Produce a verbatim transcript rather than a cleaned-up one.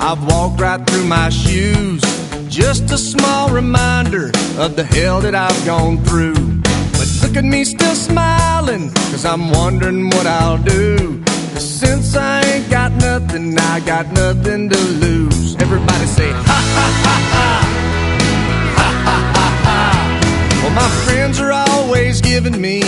I've walked right through my shoes. Just a small reminder of the hell that I've gone through. But look at me still smiling, cause I'm wondering what I'll do. Cause since I ain't got nothing, I got nothing to lose. Everybody say ha ha ha ha. Ha ha ha ha. Well, my friends are always giving me